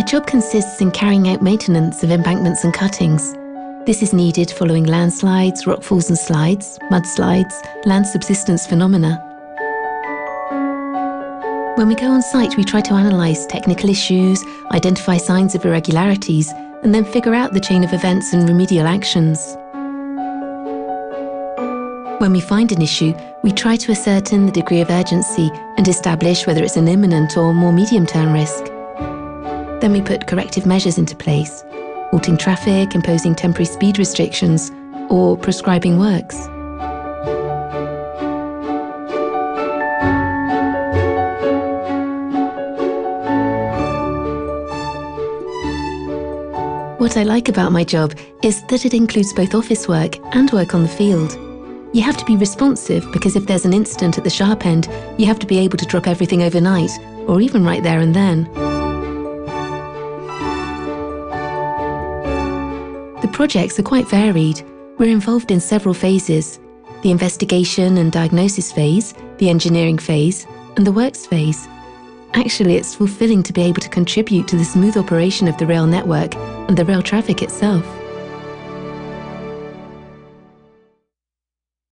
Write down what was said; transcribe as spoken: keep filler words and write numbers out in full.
job consists in carrying out maintenance of embankments and cuttings. This is needed following landslides, rockfalls and slides, mudslides, land subsidence phenomena. When we go on site, we try to analyse technical issues, identify signs of irregularities, and then figure out the chain of events and remedial actions. When we find an issue, we try to ascertain the degree of urgency and establish whether it's an imminent or more medium-term risk. Then we put corrective measures into place, halting traffic, imposing temporary speed restrictions, or prescribing works. What I like about my job is that it includes both office work and work on the field. You have to be responsive because if there's an incident at the sharp end, you have to be able to drop everything overnight, or even right there and then. The projects are quite varied. We're involved in several phases: the investigation and diagnosis phase, the engineering phase, and the works phase. Actually, it's fulfilling to be able to contribute to the smooth operation of the rail network and the rail traffic itself.